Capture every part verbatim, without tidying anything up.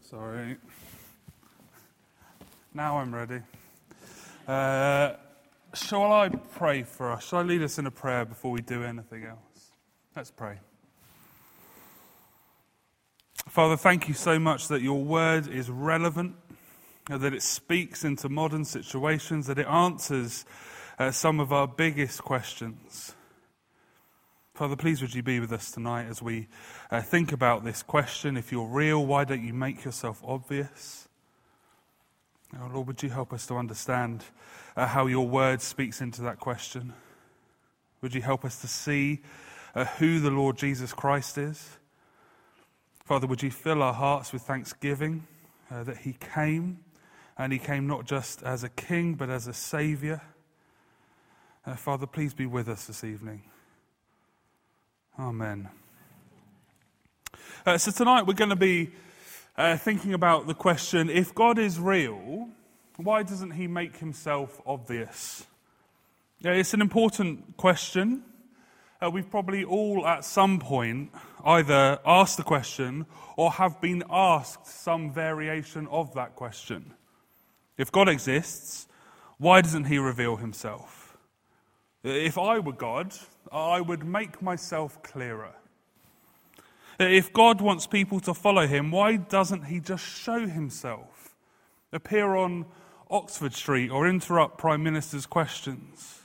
Sorry. Now I'm ready. Uh, shall I pray for us? Shall I lead us in a prayer before we do anything else? Let's pray. Father, thank you so much that your word is relevant, that it speaks into modern situations, that it answers uh, some of our biggest questions. Father, please would you be with us tonight as we uh, think about this question. If you're real, why don't you make yourself obvious? Oh, Lord, would you help us to understand uh, how your word speaks into that question? Would you help us to see uh, who the Lord Jesus Christ is? Father, would you fill our hearts with thanksgiving uh, that he came, and he came not just as a king, but as a saviour. Uh, Father, please be with us this evening. Amen. Uh, so tonight we're going to be uh, thinking about the question, if God is real, why doesn't he make himself obvious? Uh, it's an important question. Uh, we've probably all at some point either asked the question or have been asked some variation of that question. If God exists, why doesn't he reveal himself? If I were God, I would make myself clearer. If God wants people to follow him, why doesn't he just show himself? Appear on Oxford Street or interrupt Prime Minister's questions?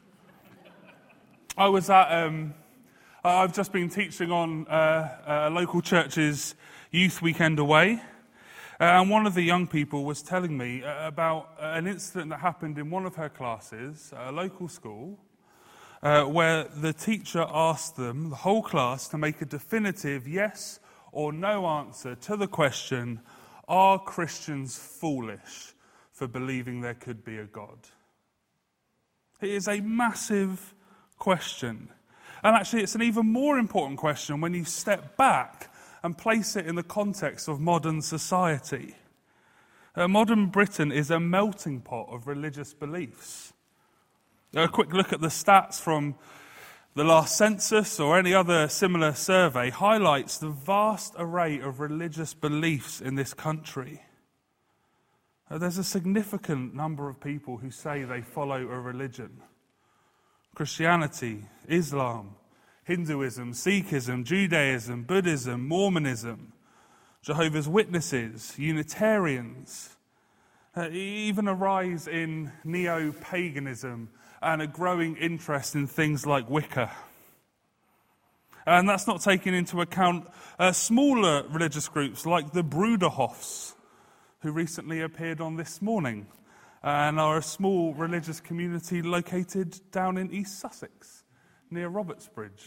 I was at, um, I've just been teaching on uh, a local church's youth weekend away, uh, and one of the young people was telling me uh, about an incident that happened in one of her classes at a local school, Uh, where the teacher asked them, the whole class, to make a definitive yes or no answer to the question, are Christians foolish for believing there could be a God? It is a massive question. And actually it's an even more important question when you step back and place it in the context of modern society. Uh, modern Britain is a melting pot of religious beliefs. A quick look at the stats from the last census or any other similar survey highlights the vast array of religious beliefs in this country. There's a significant number of people who say they follow a religion. Christianity, Islam, Hinduism, Sikhism, Judaism, Buddhism, Mormonism, Jehovah's Witnesses, Unitarians, uh, even a rise in neo-paganism and a growing interest in things like Wicca. And that's not taking into account uh, smaller religious groups like the Bruderhofs, who recently appeared on This Morning, and are a small religious community located down in East Sussex, near Robertsbridge.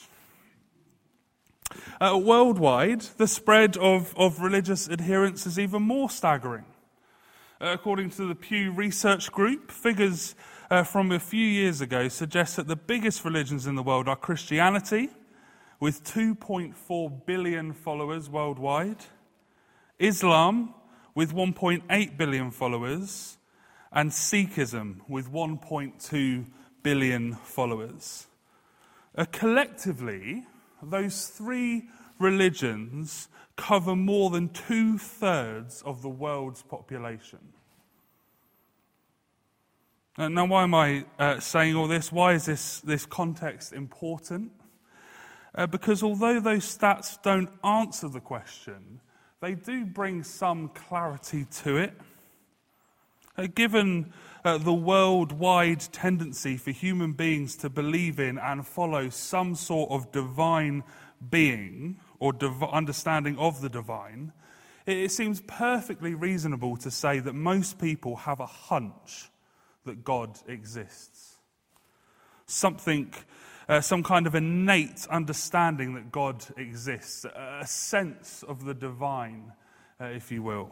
Uh, worldwide, the spread of, of religious adherence is even more staggering. Uh, according to the Pew Research Group, figures Uh, from a few years ago suggests that the biggest religions in the world are Christianity, with two point four billion followers worldwide, Islam, with one point eight billion followers, and Sikhism, with one point two billion followers. Uh, collectively, those three religions cover more than two-thirds of the world's population. Uh, now, why am I uh, saying all this? Why is this, this context important? Uh, because although those stats don't answer the question, they do bring some clarity to it. Uh, given uh, the worldwide tendency for human beings to believe in and follow some sort of divine being or div- understanding of the divine, it, it seems perfectly reasonable to say that most people have a hunch that God exists. Something, uh, some kind of innate understanding that God exists, a sense of the divine, uh, if you will.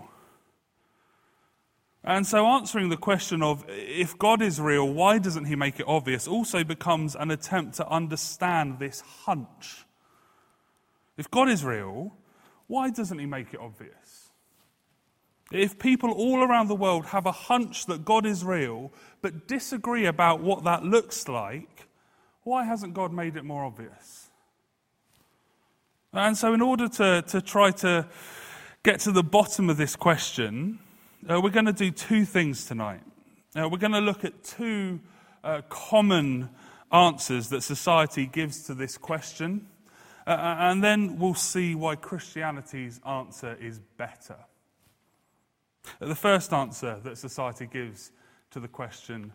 And so answering the question of, if God is real, why doesn't he make it obvious, also becomes an attempt to understand this hunch. If God is real, why doesn't he make it obvious? If people all around the world have a hunch that God is real, but disagree about what that looks like, why hasn't God made it more obvious? And so in order to, to try to get to the bottom of this question, uh, we're going to do two things tonight. Uh, we're going to look at two uh, common answers that society gives to this question, uh, and then we'll see why Christianity's answer is better. Uh, the first answer that society gives to the question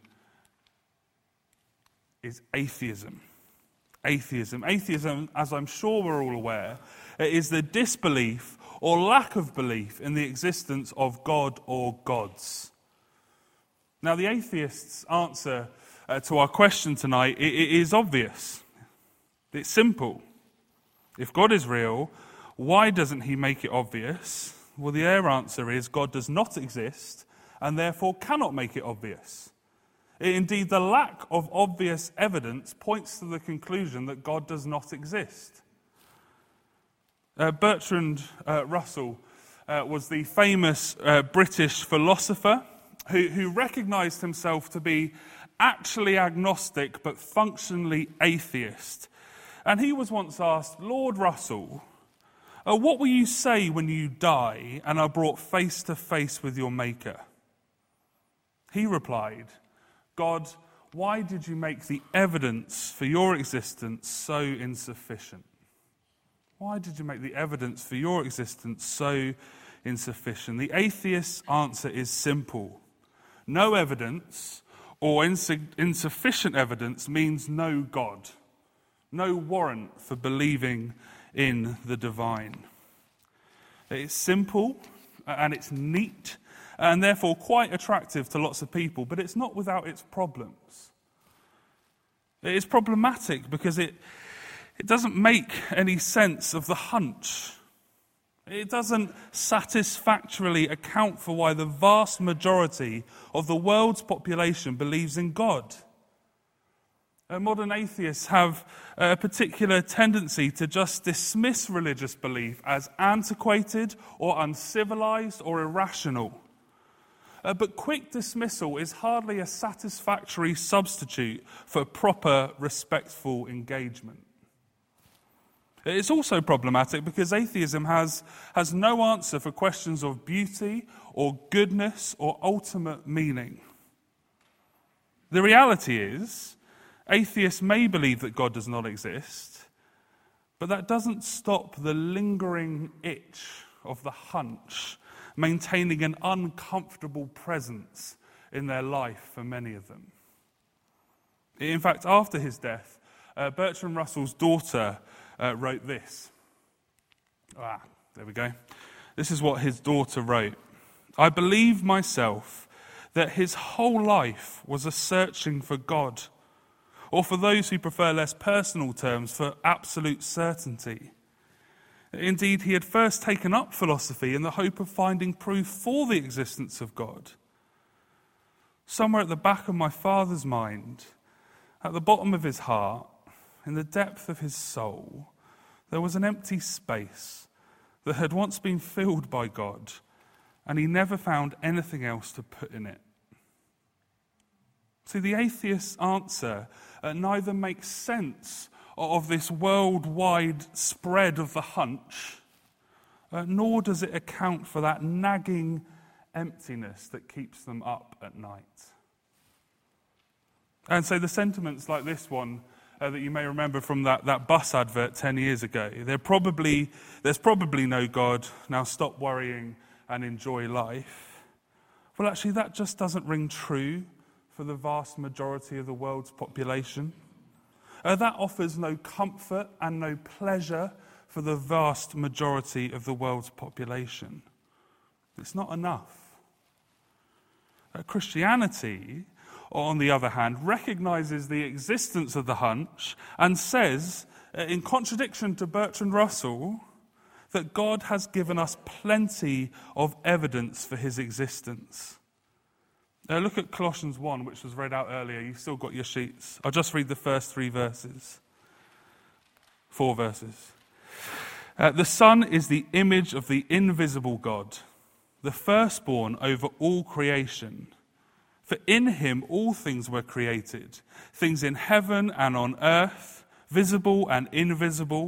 is atheism. Atheism. Atheism, as I'm sure we're all aware, is the disbelief or lack of belief in the existence of God or gods. Now, the atheist's answer uh, to our question tonight it, it is obvious. It's simple. If God is real, why doesn't he make it obvious? Well, the air answer is God does not exist and therefore cannot make it obvious. Indeed, the lack of obvious evidence points to the conclusion that God does not exist. Uh, Bertrand uh, Russell uh, was the famous uh, British philosopher who, who recognised himself to be actually agnostic but functionally atheist. And he was once asked, Lord Russell, uh, what will you say when you die and are brought face to face with your Maker? He replied, God, why did you make the evidence for your existence so insufficient? Why did you make the evidence for your existence so insufficient? The atheist's answer is simple. No evidence or insu- insufficient evidence means no God. No warrant for believing in the divine. It's simple and it's neat and therefore quite attractive to lots of people, but it's not without its problems. It is problematic because it, it doesn't make any sense of the hunch. It doesn't satisfactorily account for why the vast majority of the world's population believes in God. Uh, modern atheists have a particular tendency to just dismiss religious belief as antiquated or uncivilized or irrational. Uh, but quick dismissal is hardly a satisfactory substitute for proper, respectful engagement. It's also problematic because atheism has, has no answer for questions of beauty or goodness or ultimate meaning. The reality is, atheists may believe that God does not exist, but that doesn't stop the lingering itch of the hunch maintaining an uncomfortable presence in their life for many of them. In fact, after his death, uh, Bertrand Russell's daughter uh, wrote this. Ah, there we go. This is what his daughter wrote. I believe myself that his whole life was a searching for God, or for those who prefer less personal terms, for absolute certainty. Indeed, he had first taken up philosophy in the hope of finding proof for the existence of God. Somewhere at the back of my father's mind, at the bottom of his heart, in the depth of his soul, there was an empty space that had once been filled by God, and he never found anything else to put in it. See, the atheist's answer uh, neither makes sense of this worldwide spread of the hunch, uh, nor does it account for that nagging emptiness that keeps them up at night. And so the sentiments like this one uh, that you may remember from that, that bus advert ten years ago, they're probably, there's probably no God, now stop worrying and enjoy life. Well, actually, that just doesn't ring true for the vast majority of the world's population. Uh, that offers no comfort and no pleasure for the vast majority of the world's population. It's not enough. Uh, Christianity, on the other hand, recognizes the existence of the hunch and says, uh, in contradiction to Bertrand Russell, that God has given us plenty of evidence for his existence. Uh, look at Colossians one, which was read out earlier. You've still got your sheets. I'll just read the first three verses. Four verses. Uh, the Son is the image of the invisible God, the firstborn over all creation. For in him all things were created, things in heaven and on earth, visible and invisible,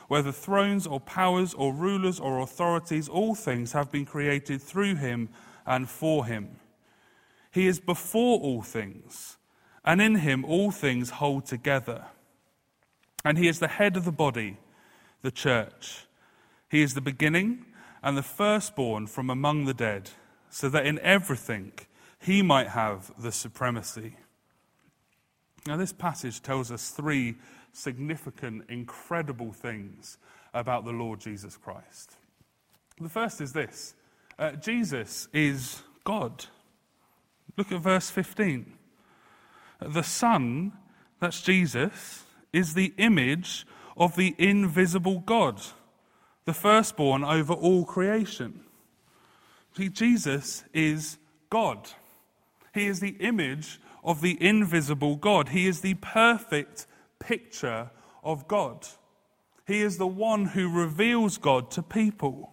whether thrones or powers or rulers or authorities, all things have been created through him and for him. He is before all things, and in him all things hold together. And he is the head of the body, the church. He is the beginning and the firstborn from among the dead, so that in everything he might have the supremacy. Now, this passage tells us three significant, incredible things about the Lord Jesus Christ. The first is this. Uh, Jesus is God. Look at verse fifteen. The Son, that's Jesus, is the image of the invisible God, the firstborn over all creation. See, Jesus is God. He is the image of the invisible God. He is the perfect picture of God. He is the one who reveals God to people.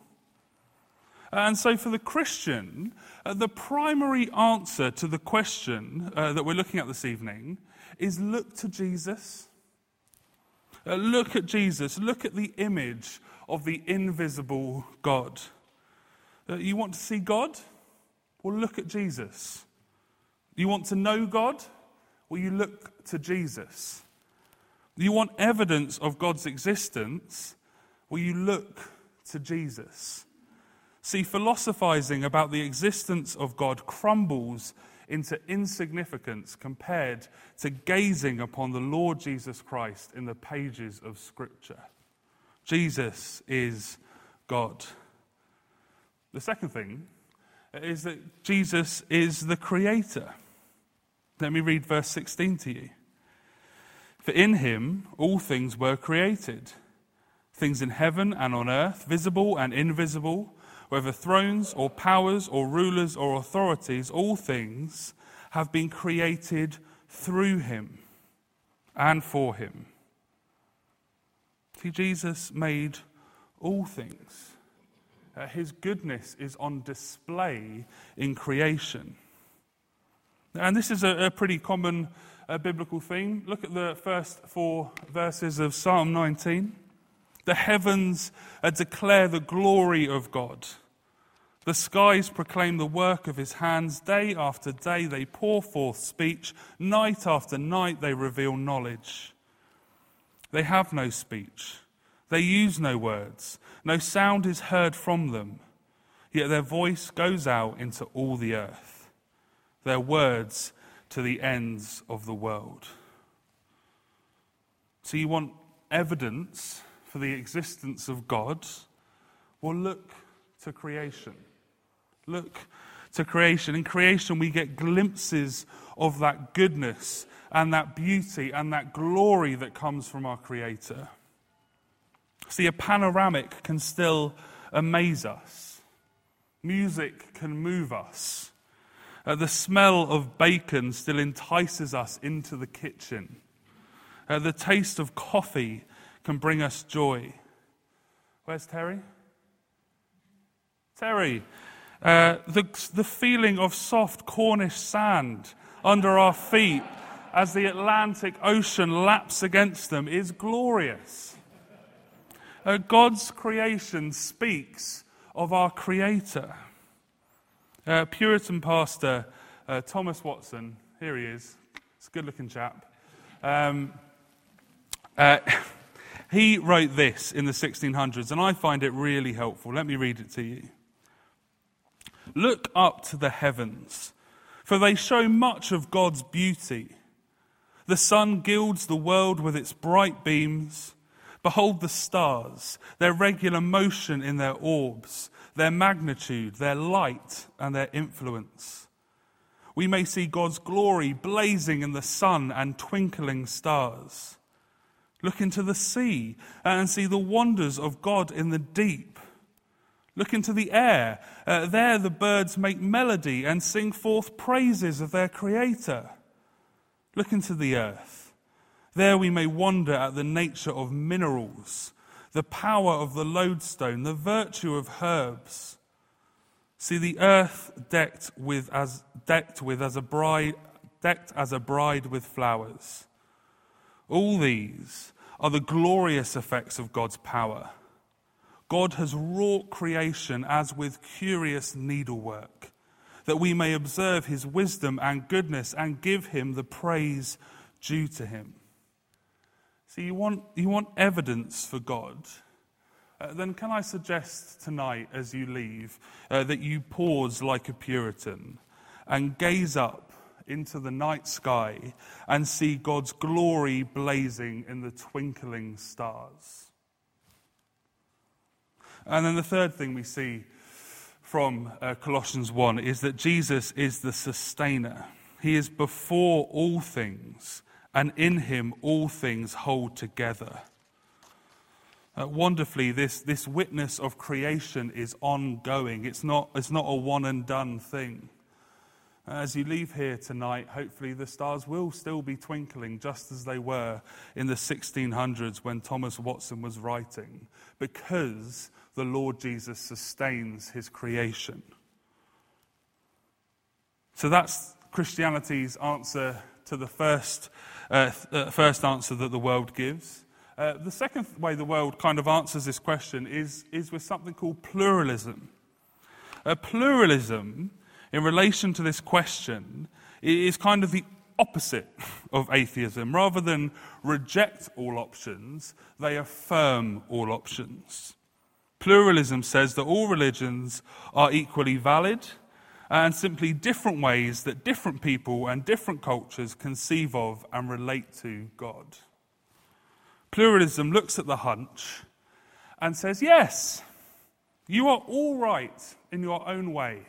And so for the Christian, uh, the primary answer to the question uh, that we're looking at this evening is look to Jesus. Uh, look at Jesus. Look at the image of the invisible God. Uh, you want to see God? Well, look at Jesus. You want to know God? Well, you look to Jesus. You want evidence of God's existence? Well, you look to Jesus. See, philosophizing about the existence of God crumbles into insignificance compared to gazing upon the Lord Jesus Christ in the pages of Scripture. Jesus is God. The second thing is that Jesus is the Creator. Let me read verse sixteen to you. For in him all things were created, things in heaven and on earth, visible and invisible, whether thrones or powers or rulers or authorities, all things have been created through him and for him. See, Jesus made all things. Uh, his goodness is on display in creation. And this is a, a pretty common uh, biblical theme. Look at the first four verses of Psalm nineteen. The heavens uh, declare the glory of God. The skies proclaim the work of his hands. Day after day they pour forth speech. Night after night they reveal knowledge. They have no speech. They use no words. No sound is heard from them. Yet their voice goes out into all the earth. Their words to the ends of the world. So you want evidence for the existence of God? Well, look to creation. Look to creation. In creation we get glimpses of that goodness and that beauty and that glory that comes from our Creator. See, a panoramic can still amaze us. Music can move us. Uh, the smell of bacon still entices us into the kitchen. Uh, the taste of coffee can bring us joy. Where's Terry? Terry, uh, the, the feeling of soft Cornish sand under our feet as the Atlantic Ocean laps against them is glorious. Uh, God's creation speaks of our Creator. Uh, Puritan pastor uh, Thomas Watson, here he is, he's a good-looking chap. Um, uh, he wrote this in the sixteen hundreds, and I find it really helpful. Let me read it to you. Look up to the heavens, for they show much of God's beauty. The sun gilds the world with its bright beams. Behold the stars, their regular motion in their orbs, their magnitude, their light, and their influence. We may see God's glory blazing in the sun and twinkling stars. Look into the sea and see the wonders of God in the deep. Look into the air. Uh, there the birds make melody and sing forth praises of their Creator. Look into the earth. There we may wonder at the nature of minerals, the power of the lodestone, the virtue of herbs. See the earth decked with as decked with as a bride, decked as a bride with flowers. All these are the glorious effects of God's power. God has wrought creation as with curious needlework, that we may observe his wisdom and goodness and give him the praise due to him. So you want, you want evidence for God? Uh, then can I suggest tonight as you leave uh, that you pause like a Puritan and gaze up into the night sky and see God's glory blazing in the twinkling stars. And then the third thing we see from uh, Colossians one is that Jesus is the sustainer. He is before all things, and in him all things hold together. Uh, wonderfully, this, this witness of creation is ongoing. It's not, it's not a one and done thing. As you leave here tonight, hopefully the stars will still be twinkling just as they were in the sixteen hundreds when Thomas Watson was writing, because the Lord Jesus sustains his creation. So that's Christianity's answer to the first, uh, uh, first answer that the world gives. Uh, the second way the world kind of answers this question is, is with something called pluralism. Uh, pluralism, in relation to this question, is kind of the opposite of atheism. Rather than reject all options, they affirm all options. Pluralism says that all religions are equally valid and simply different ways that different people and different cultures conceive of and relate to God. Pluralism looks at the hunch and says, yes, you are all right in your own way.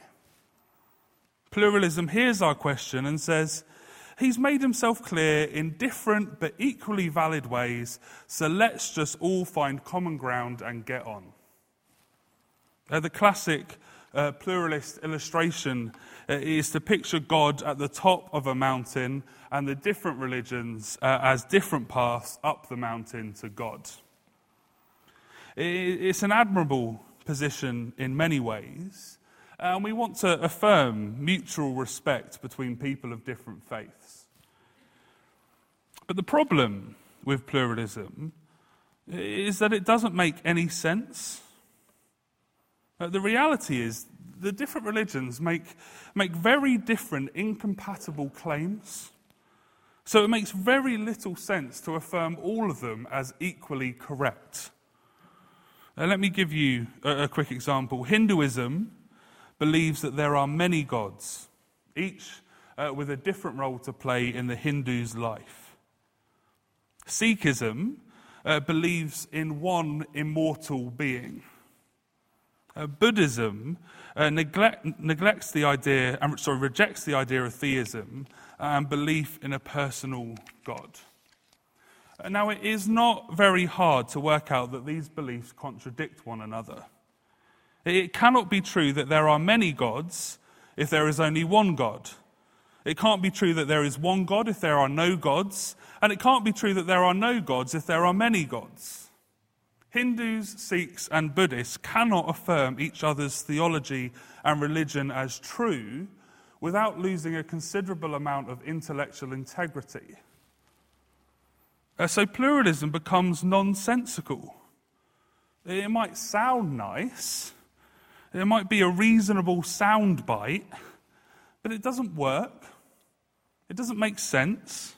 Pluralism hears our question and says, he's made himself clear in different but equally valid ways, so let's just all find common ground and get on. Uh, the classic uh, pluralist illustration uh, is to picture God at the top of a mountain and the different religions uh, as different paths up the mountain to God. It, it's an admirable position in many ways, and we want to affirm mutual respect between people of different faiths. But the problem with pluralism is that it doesn't make any sense. Uh, the reality is the different religions make, make very different, incompatible claims. So it makes very little sense to affirm all of them as equally correct. Uh, let me give you a, a quick example. Hinduism believes that there are many gods, each uh, with a different role to play in the Hindu's life. Sikhism uh, believes in one immortal being. Uh, Buddhism uh, neglect, neglects the idea, um, sorry, rejects the idea of theism and belief in a personal God. Uh, now, it is not very hard to work out that these beliefs contradict one another. It cannot be true that there are many gods if there is only one God. It can't be true that there is one God if there are no gods, and it can't be true that there are no gods if there are many gods. Hindus, Sikhs, and Buddhists cannot affirm each other's theology and religion as true without losing a considerable amount of intellectual integrity. Uh, so pluralism becomes nonsensical. It might sound nice, it might be a reasonable soundbite, but it doesn't work. It doesn't make sense.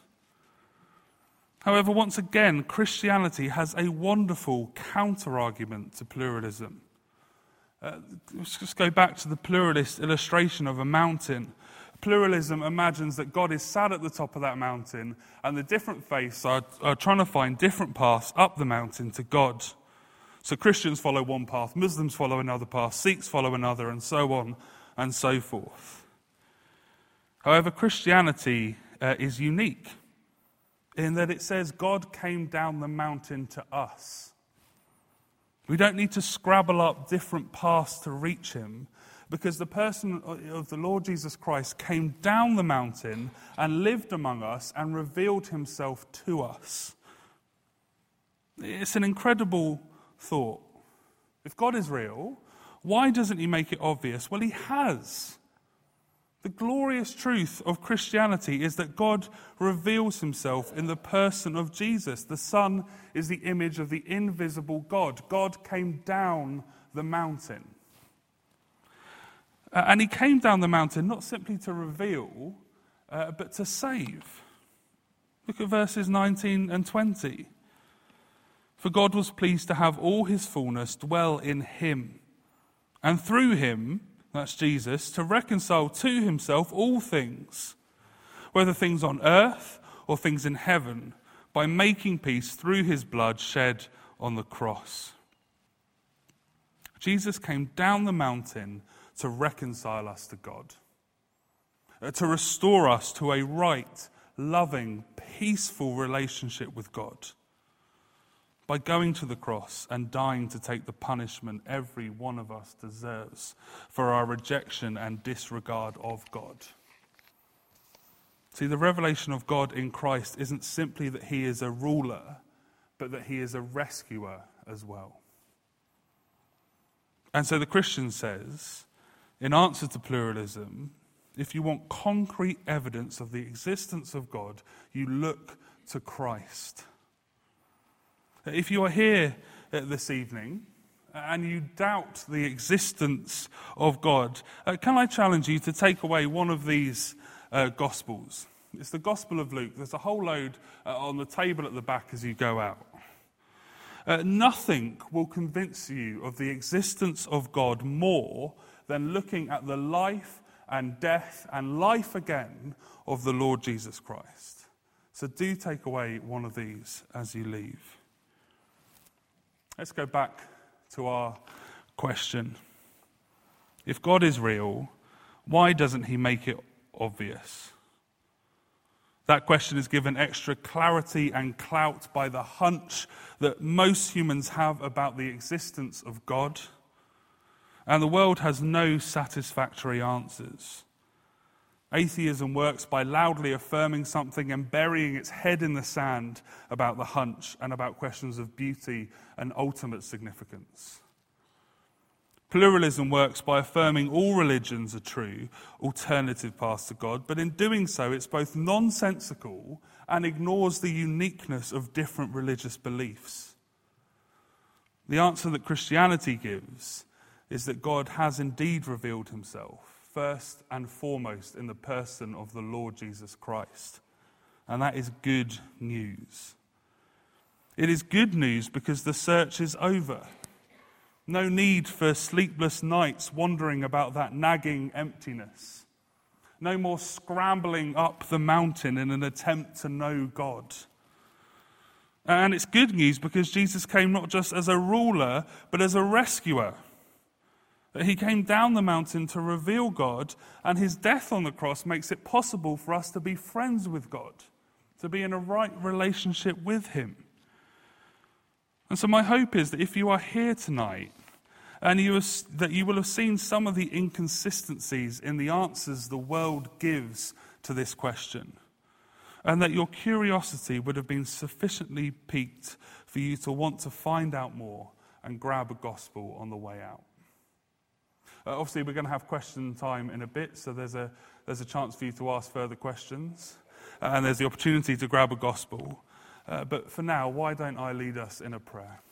However, once again, Christianity has a wonderful counter-argument to pluralism. Uh, let's just go back to the pluralist illustration of a mountain. Pluralism imagines that God is sat at the top of that mountain and the different faiths are, are trying to find different paths up the mountain to God. So Christians follow one path, Muslims follow another path, Sikhs follow another, and so on and so forth. However, Christianity uh, is unique in that it says God came down the mountain to us. We don't need to scrabble up different paths to reach him, because the person of the Lord Jesus Christ came down the mountain and lived among us and revealed himself to us. It's an incredible thought. If God is real, why doesn't he make it obvious? Well, he has. The glorious truth of Christianity is that God reveals himself in the person of Jesus. The Son is the image of the invisible God. God came down the mountain. Uh, and he came down the mountain not simply to reveal, uh, but to save. Look at verses nineteen and twenty. For God was pleased to have all his fullness dwell in him, and through him, that's Jesus, to reconcile to himself all things, whether things on earth or things in heaven, by making peace through his blood shed on the cross. Jesus came down the mountain to reconcile us to God, to restore us to a right, loving, peaceful relationship with God, by going to the cross and dying to take the punishment every one of us deserves for our rejection and disregard of God. See, the revelation of God in Christ isn't simply that he is a ruler, but that he is a rescuer as well. And so the Christian says, in answer to pluralism, if you want concrete evidence of the existence of God, you look to Christ. If you are here this evening and you doubt the existence of God, uh, can I challenge you to take away one of these uh, Gospels? It's the Gospel of Luke. There's a whole load uh, on the table at the back as you go out. Uh, nothing will convince you of the existence of God more than looking at the life and death and life again of the Lord Jesus Christ. So do take away one of these as you leave. Let's go back to our question. If God is real, why doesn't he make it obvious? That question is given extra clarity and clout by the hunch that most humans have about the existence of God, and the world has no satisfactory answers. Atheism works by loudly affirming something and burying its head in the sand about the hunch and about questions of beauty and ultimate significance. Pluralism works by affirming all religions are true, alternative paths to God, but in doing so it's both nonsensical and ignores the uniqueness of different religious beliefs. The answer that Christianity gives is that God has indeed revealed himself, first and foremost in the person of the Lord Jesus Christ. And that is good news. It is good news because the search is over. No need for sleepless nights wondering about that nagging emptiness. No more scrambling up the mountain in an attempt to know God. And it's good news because Jesus came not just as a ruler, but as a rescuer. He came down the mountain to reveal God, and his death on the cross makes it possible for us to be friends with God, to be in a right relationship with him. And so my hope is that if you are here tonight, and you have, that you will have seen some of the inconsistencies in the answers the world gives to this question, and that your curiosity would have been sufficiently piqued for you to want to find out more and grab a gospel on the way out. Uh, obviously, we're going to have question time in a bit, so there's a there's a chance for you to ask further questions, uh, and there's the opportunity to grab a gospel. Uh, but for now, why don't I lead us in a prayer?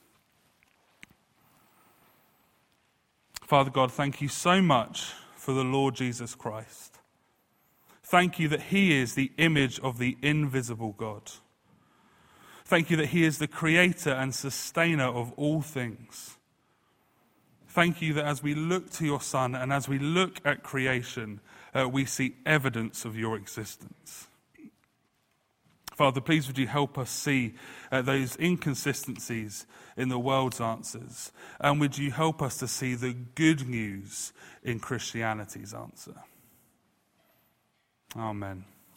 Father God, thank you so much for the Lord Jesus Christ. Thank you that he is the image of the invisible God. Thank you that he is the creator and sustainer of all things. Thank you that as we look to your Son and as we look at creation, uh, we see evidence of your existence. Father, please would you help us see uh, those inconsistencies in the world's answers, and would you help us to see the good news in Christianity's answer. Amen.